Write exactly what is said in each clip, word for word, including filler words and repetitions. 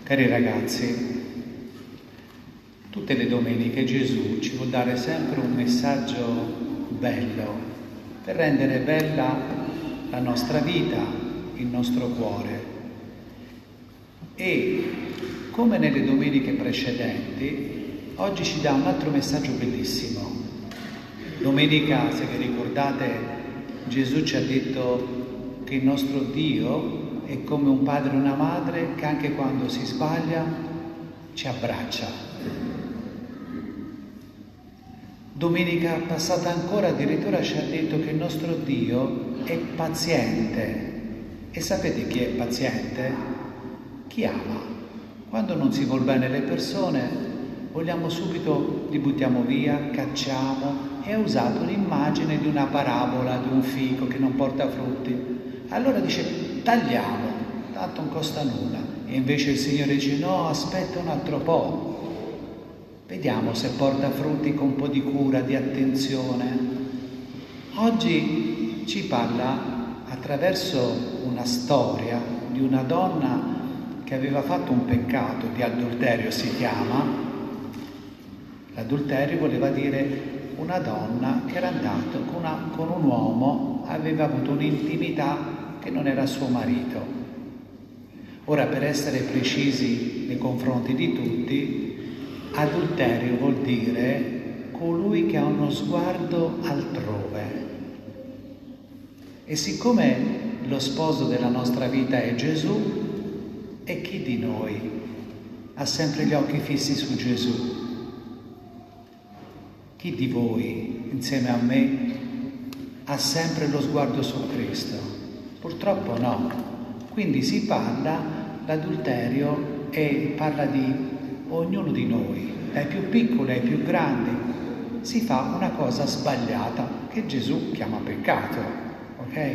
Cari ragazzi, tutte le domeniche Gesù ci vuol dare sempre un messaggio bello per rendere bella la nostra vita, il nostro cuore. E come nelle domeniche precedenti, oggi ci dà un altro messaggio bellissimo. Domenica, se vi ricordate, Gesù ci ha detto che il nostro Dio è come un padre e una madre che anche quando si sbaglia ci abbraccia. Domenica passata ancora addirittura ci ha detto che il nostro Dio è paziente. E sapete chi è paziente? Chi ama. Quando non si vuol bene le persone, vogliamo subito, li buttiamo via, cacciamo, e ha usato l'immagine di una parabola, di un fico che non porta frutti. Allora dice, tagliamo, tanto non costa nulla. E invece il Signore dice, no, aspetta un altro po'. Vediamo se porta frutti con un po' di cura, di attenzione. Oggi ci parla attraverso una storia di una donna che aveva fatto un peccato di adulterio, si chiama. L'adulterio voleva dire una donna che era andata con, una, con un uomo, aveva avuto un'intimità che non era suo marito. Ora, per essere precisi nei confronti di tutti, adulterio vuol dire colui che ha uno sguardo altrove. E siccome lo sposo della nostra vita è Gesù, e chi di noi ha sempre gli occhi fissi su Gesù? Chi di voi, insieme a me, ha sempre lo sguardo su Cristo? Purtroppo no. Quindi si parla, l'adulterio, e parla di ognuno di noi, dai più piccoli ai più grandi. Si fa una cosa sbagliata che Gesù chiama peccato, ok?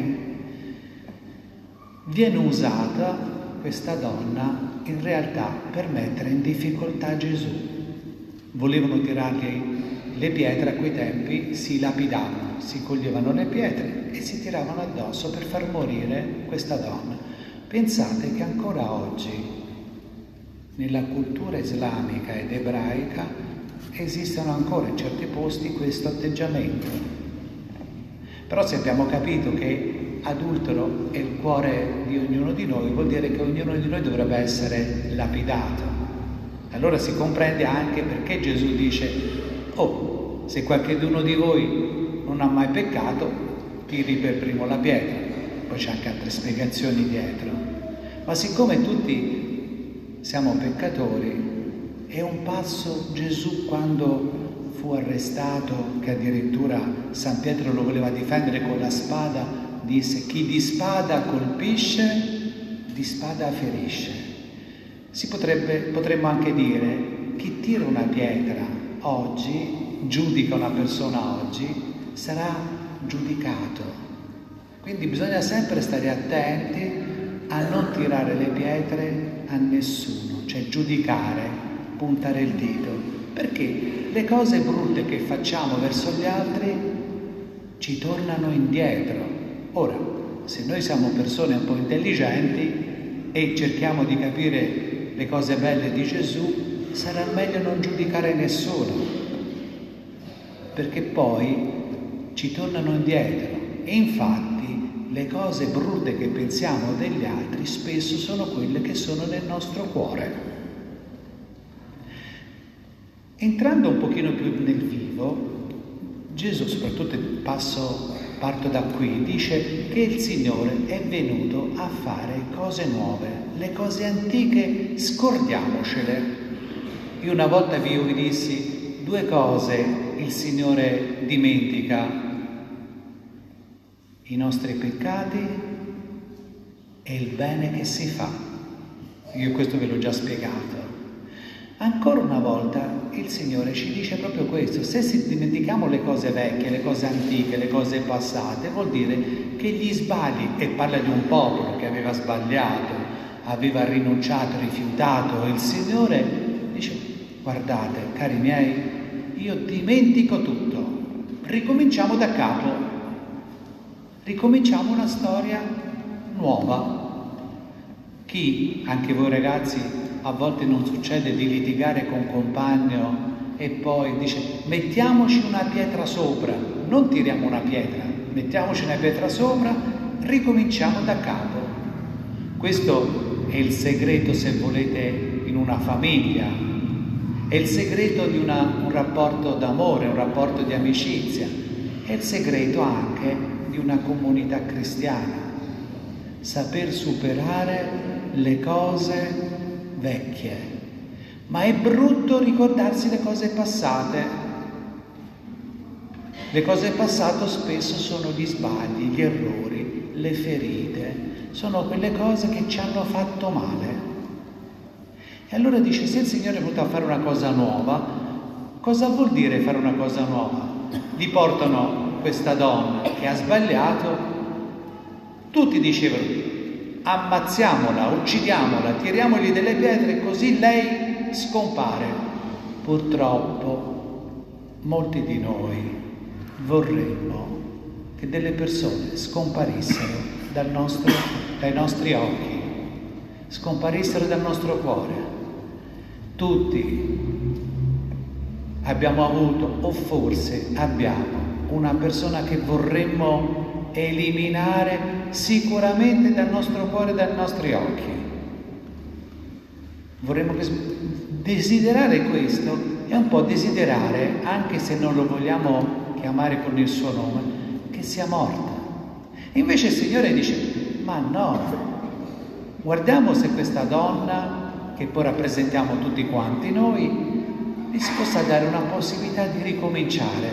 Viene usata questa donna in realtà per mettere in difficoltà Gesù. Volevano tirargli le pietre, a quei tempi si lapidavano, si coglievano le pietre e si tiravano addosso per far morire questa donna. Pensate che ancora oggi nella cultura islamica ed ebraica esistono ancora in certi posti questo atteggiamento. Però se abbiamo capito che adultero è il cuore di ognuno di noi, vuol dire che ognuno di noi dovrebbe essere lapidato. Allora si comprende anche perché Gesù dice: oh, se qualcuno di voi non ha mai peccato, tiri per primo la pietra. Poi c'è anche altre spiegazioni dietro. Ma siccome tutti siamo peccatori, è un passo Gesù quando fu arrestato, che addirittura San Pietro lo voleva difendere con la spada, disse: chi di spada colpisce, di spada ferisce. Si potrebbe, potremmo anche dire, chi tira una pietra oggi, giudica una persona oggi, sarà giudicato. Quindi bisogna sempre stare attenti a non tirare le pietre a nessuno, cioè giudicare, puntare il dito, perché le cose brutte che facciamo verso gli altri ci tornano indietro. Ora, se noi siamo persone un po' intelligenti e cerchiamo di capire le cose belle di Gesù, sarà meglio non giudicare nessuno, perché poi ci tornano indietro. E infatti le cose brutte che pensiamo degli altri spesso sono quelle che sono nel nostro cuore. Entrando un pochino più nel vivo, Gesù, soprattutto passo, parto da qui, dice che il Signore è venuto a fare cose nuove, le cose antiche scordiamocele. Io una volta vi, io vi dissi due cose il Signore dimentica: i nostri peccati e il bene che si fa. Io questo ve l'ho già spiegato. Ancora una volta il Signore ci dice proprio questo: se si dimentichiamo le cose vecchie, le cose antiche, le cose passate, vuol dire che gli sbagli, e parla di un popolo che aveva sbagliato, aveva rinunciato, rifiutato il Signore, dice: guardate, cari miei, io dimentico tutto, ricominciamo da capo, ricominciamo una storia nuova. Chi, anche voi ragazzi, a volte non succede di litigare con un compagno e poi dice mettiamoci una pietra sopra, non tiriamo una pietra, mettiamoci una pietra sopra, ricominciamo da capo. Questo è il segreto, se volete, in una famiglia, è il segreto di una, un rapporto d'amore, un rapporto di amicizia, è il segreto anche di una comunità cristiana, saper superare le cose vecchie. Ma è brutto ricordarsi le cose passate. Le cose passate spesso sono gli sbagli, gli errori, le ferite, sono quelle cose che ci hanno fatto male. E allora dice, se il Signore è venuto a fare una cosa nuova, cosa vuol dire fare una cosa nuova? Gli portano questa donna che ha sbagliato, tutti dicevano ammazziamola, uccidiamola, tiriamogli delle pietre così lei scompare. Purtroppo molti di noi vorremmo che delle persone scomparissero dal nostro, dai nostri occhi, scomparissero dal nostro cuore. Tutti abbiamo avuto, o forse abbiamo, una persona che vorremmo eliminare sicuramente dal nostro cuore e dai nostri occhi. Vorremmo che desiderare questo è un po' desiderare, anche se non lo vogliamo chiamare con il suo nome, che sia morta. Invece il Signore dice, ma no, guardiamo se questa donna, che poi rappresentiamo tutti quanti noi, gli si possa dare una possibilità di ricominciare.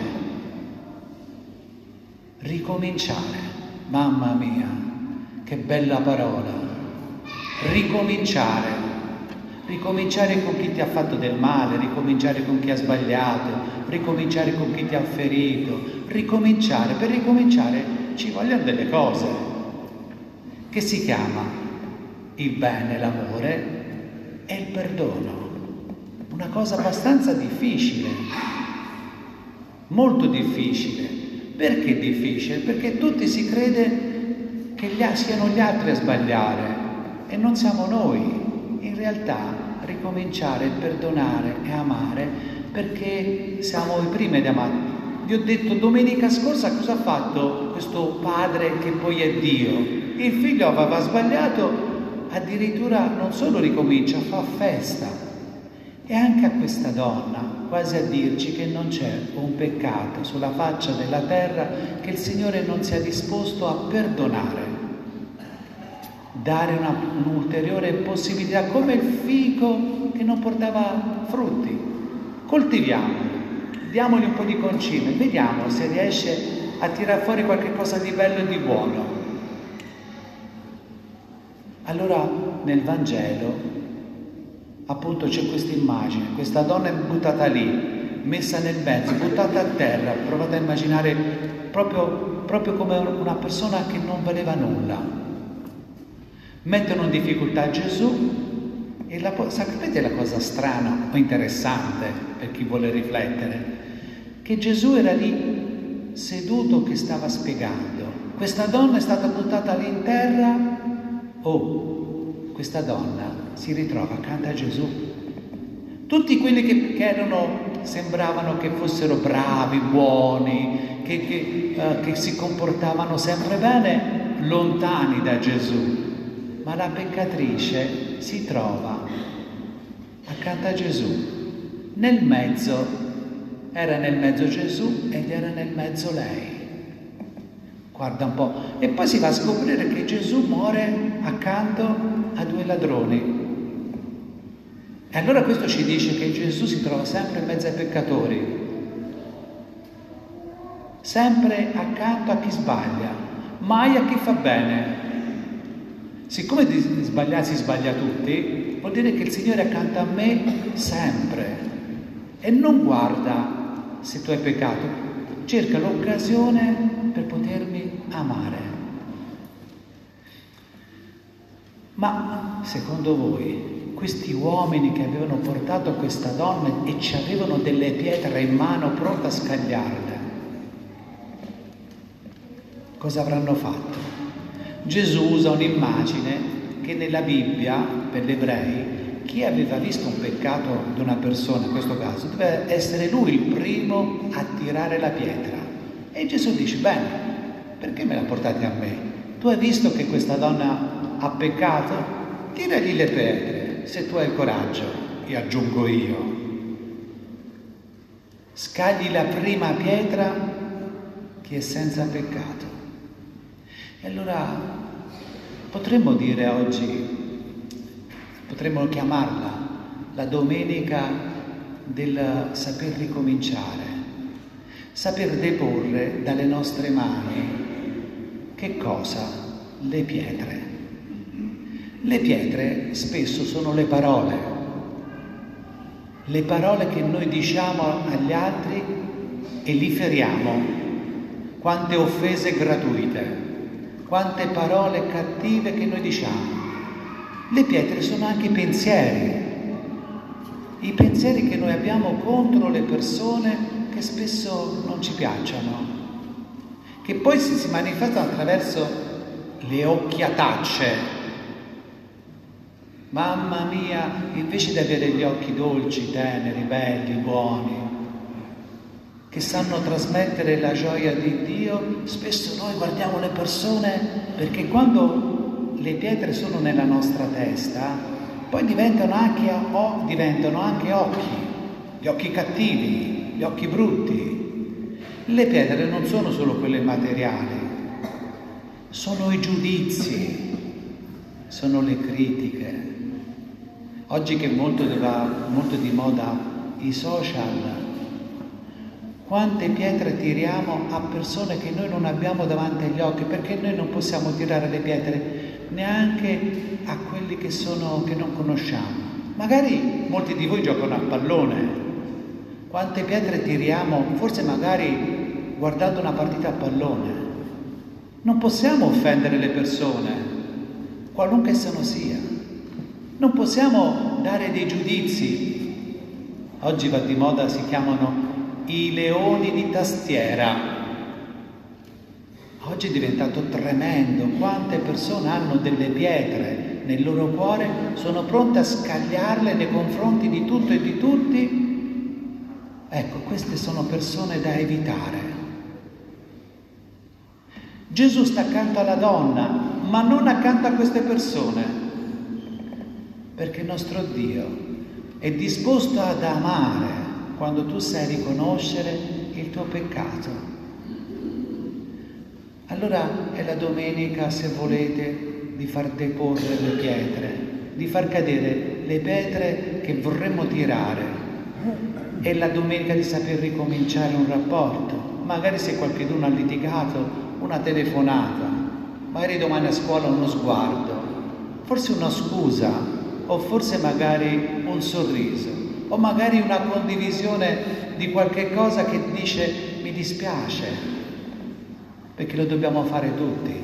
Ricominciare, mamma mia, che bella parola, ricominciare. Ricominciare con chi ti ha fatto del male, ricominciare con chi ha sbagliato, ricominciare con chi ti ha ferito, ricominciare. Per ricominciare ci vogliono delle cose che si chiama il bene, l'amore e il perdono. Una cosa abbastanza difficile, molto difficile. Perché difficile? Perché tutti si crede che gli, siano gli altri a sbagliare e non siamo noi. In realtà ricominciare, perdonare e amare, perché siamo i primi ad amare. Vi ho detto domenica scorsa cosa ha fatto questo padre che poi è Dio. Il figlio aveva sbagliato, addirittura non solo ricomincia, fa festa. E anche a questa donna, quasi a dirci che non c'è un peccato sulla faccia della terra che il Signore non sia disposto a perdonare. Dare una, un'ulteriore possibilità, come il fico che non portava frutti. Coltiviamolo, diamogli un po' di concime, vediamo se riesce a tirar fuori qualche cosa di bello e di buono. Allora nel Vangelo appunto c'è questa immagine, questa donna è buttata lì, messa nel mezzo, buttata a terra. Provate a immaginare proprio, proprio come una persona che non valeva nulla. Mettono in difficoltà Gesù e la, sapete la cosa strana o interessante per chi vuole riflettere? Che Gesù era lì seduto che stava spiegando. Questa donna è stata buttata lì in terra. Oh, questa donna si ritrova accanto a Gesù. Tutti quelli che, che erano, sembravano che fossero bravi, buoni, che, che, uh, che si comportavano sempre bene, lontani da Gesù. Ma la peccatrice si trova accanto a Gesù. Nel mezzo, era nel mezzo Gesù ed era nel mezzo lei. Guarda un po'. E poi si va a scoprire che Gesù muore accanto a due ladroni. E allora questo ci dice che Gesù si trova sempre in mezzo ai peccatori, sempre accanto a chi sbaglia, mai a chi fa bene. Siccome di sbagliare si sbaglia tutti, vuol dire che il Signore è accanto a me sempre e non guarda se tu hai peccato, cerca l'occasione per potermi amare. Ma secondo voi questi uomini che avevano portato questa donna e ci avevano delle pietre in mano pronte a scagliarle, cosa avranno fatto? Gesù usa un'immagine che nella Bibbia, per gli ebrei, chi aveva visto un peccato di una persona, in questo caso, deve essere lui il primo a tirare la pietra. E Gesù dice, bene, perché me la portate a me? Tu hai visto che questa donna ha peccato? Tiragli le pietre, se tu hai il coraggio, e aggiungo io. Scagli la prima pietra chi è senza peccato. E allora potremmo dire oggi, potremmo chiamarla la domenica del saper ricominciare, saper deporre dalle nostre mani che cosa? Le pietre. Le pietre spesso sono le parole, le parole che noi diciamo agli altri e li feriamo. Quante offese gratuite, quante parole cattive che noi diciamo. Le pietre sono anche i pensieri, i pensieri che noi abbiamo contro le persone che spesso non ci piacciono, che poi si, si manifestano attraverso le occhiatacce. Mamma mia, invece di avere gli occhi dolci, teneri, belli, buoni, che sanno trasmettere la gioia di Dio, spesso noi guardiamo le persone, perché quando le pietre sono nella nostra testa, poi diventano anche, o, diventano anche occhi, gli occhi cattivi, gli occhi brutti. Le pietre non sono solo quelle materiali, sono i giudizi, sono le critiche. Oggi che molto, va molto di moda i social, quante pietre tiriamo a persone che noi non abbiamo davanti agli occhi, perché noi non possiamo tirare le pietre neanche a quelli che sono che non conosciamo. Magari molti di voi giocano a pallone. Quante pietre tiriamo, forse magari guardando una partita a pallone. Non possiamo offendere le persone, qualunque essano sia. Non possiamo dare dei giudizi. Oggi va di moda, si chiamano i leoni di tastiera. Oggi è diventato tremendo. Quante persone hanno delle pietre nel loro cuore, sono pronte a scagliarle nei confronti di tutto e di tutti. Ecco, queste sono persone da evitare. Gesù sta accanto alla donna, ma non accanto a queste persone, perché il nostro Dio è disposto ad amare quando tu sai riconoscere il tuo peccato. Allora è la domenica, se volete, di far deporre le pietre, di far cadere le pietre che vorremmo tirare. È la domenica di saper ricominciare un rapporto. Magari se qualcuno ha litigato, una telefonata, magari domani a scuola uno sguardo, forse una scusa, o forse magari un sorriso, o magari una condivisione di qualche cosa che dice mi dispiace, perché lo dobbiamo fare tutti,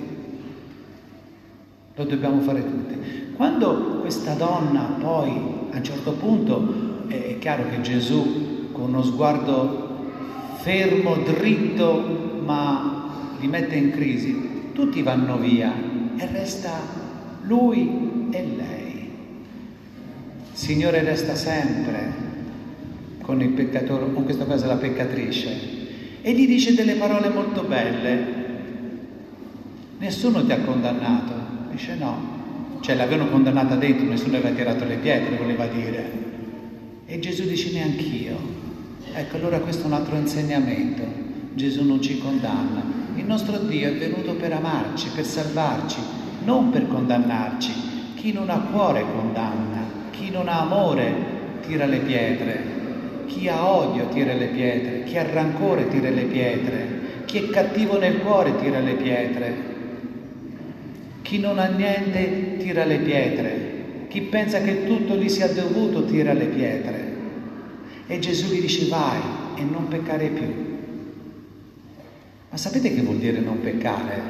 lo dobbiamo fare tutti. Quando questa donna poi a un certo punto, è chiaro che Gesù con uno sguardo fermo, dritto, ma li mette in crisi, tutti vanno via e resta lui e lei. Il Signore resta sempre con il peccatore, o in questo caso la peccatrice, e gli dice delle parole molto belle. Nessuno ti ha condannato? Dice no, cioè l'avevano condannata dentro, nessuno aveva tirato le pietre, voleva dire. E Gesù dice neanch'io. Ecco, allora questo è un altro insegnamento. Gesù non ci condanna. Il nostro Dio è venuto per amarci, per salvarci, non per condannarci. Chi non ha cuore condanna, chi non ha amore tira le pietre, chi ha odio tira le pietre, chi ha rancore tira le pietre, chi è cattivo nel cuore tira le pietre, chi non ha niente tira le pietre, chi pensa che tutto gli sia dovuto tira le pietre. E Gesù gli dice vai e non peccare più. Ma sapete che vuol dire non peccare?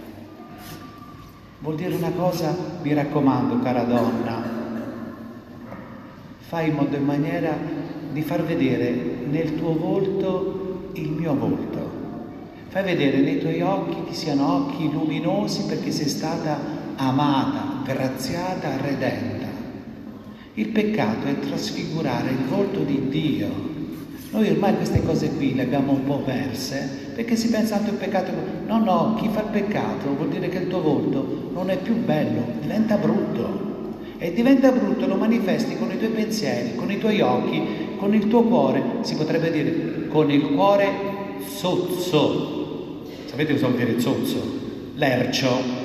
Vuol dire una cosa, mi raccomando, cara donna, fai in modo e maniera di far vedere nel tuo volto il mio volto. Fai vedere nei tuoi occhi che siano occhi luminosi perché sei stata amata, graziata, redenta. Il peccato è trasfigurare il volto di Dio. Noi ormai queste cose qui le abbiamo un po' perse, perché si pensa tanto al peccato. No, no, chi fa il peccato vuol dire che il tuo volto non è più bello, diventa brutto. E diventa brutto, lo manifesti con i tuoi pensieri, con i tuoi occhi, con il tuo cuore, si potrebbe dire con il cuore zozzo. Sapete cosa vuol dire zozzo? Lercio.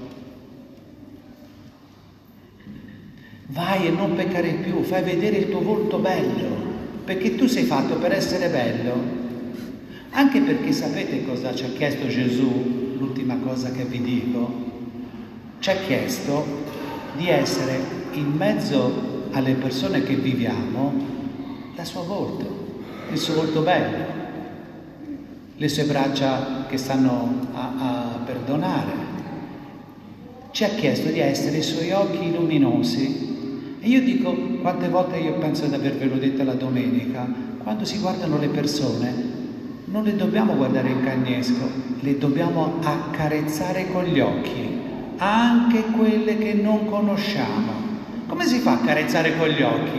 Vai e non peccare più, fai vedere il tuo volto bello, perché tu sei fatto per essere bello. Anche perché sapete cosa ci ha chiesto Gesù, l'ultima cosa che vi dico? Ci ha chiesto di essere in mezzo alle persone che viviamo la sua volto, il suo volto bello, le sue braccia che stanno a, a perdonare. Ci ha chiesto di essere i suoi occhi luminosi. E io dico, quante volte io penso di avervelo detto la domenica, quando si guardano le persone, non le dobbiamo guardare in cagnesco, le dobbiamo accarezzare con gli occhi, anche quelle che non conosciamo. Come si fa a accarezzare con gli occhi?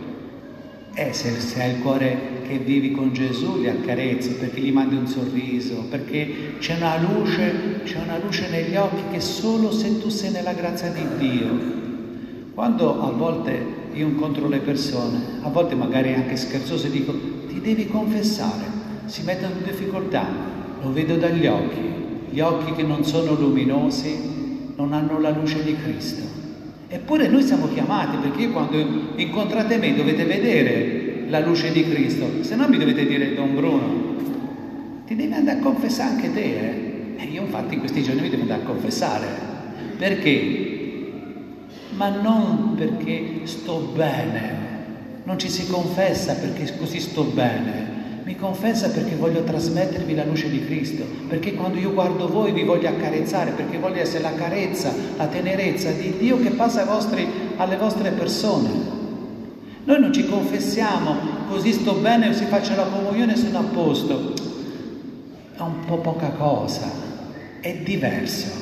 Eh, se, se hai il cuore che vivi con Gesù, li accarezzi, perché gli mandi un sorriso, perché c'è una luce, c'è una luce negli occhi che solo se tu sei nella grazia di Dio. Quando a volte io incontro le persone, a volte magari anche scherzoso, e dico, ti devi confessare, si mettono in difficoltà, lo vedo dagli occhi, gli occhi che non sono luminosi, non hanno la luce di Cristo. Eppure noi siamo chiamati, perché io quando incontrate me dovete vedere la luce di Cristo, se no mi dovete dire, Don Bruno, ti devi andare a confessare anche te, eh? E io infatti in questi giorni mi devo andare a confessare. Perché? Ma non perché sto bene, non ci si confessa perché così sto bene, mi confessa perché voglio trasmettervi la luce di Cristo, perché quando io guardo voi vi voglio accarezzare, perché voglio essere la carezza, la tenerezza di Dio che passa ai vostri, alle vostre persone. Noi non ci confessiamo, così sto bene, si faccia la comunione e sono a posto. È un po' poca cosa, è diverso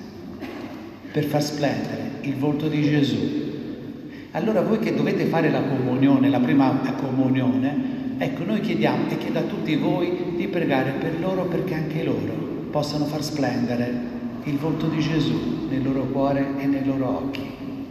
per far splendere il volto di Gesù. Allora voi che dovete fare la comunione, la prima comunione, ecco, noi chiediamo e chiedo a tutti voi di pregare per loro, perché anche loro possano far splendere il volto di Gesù nel loro cuore e nei loro occhi.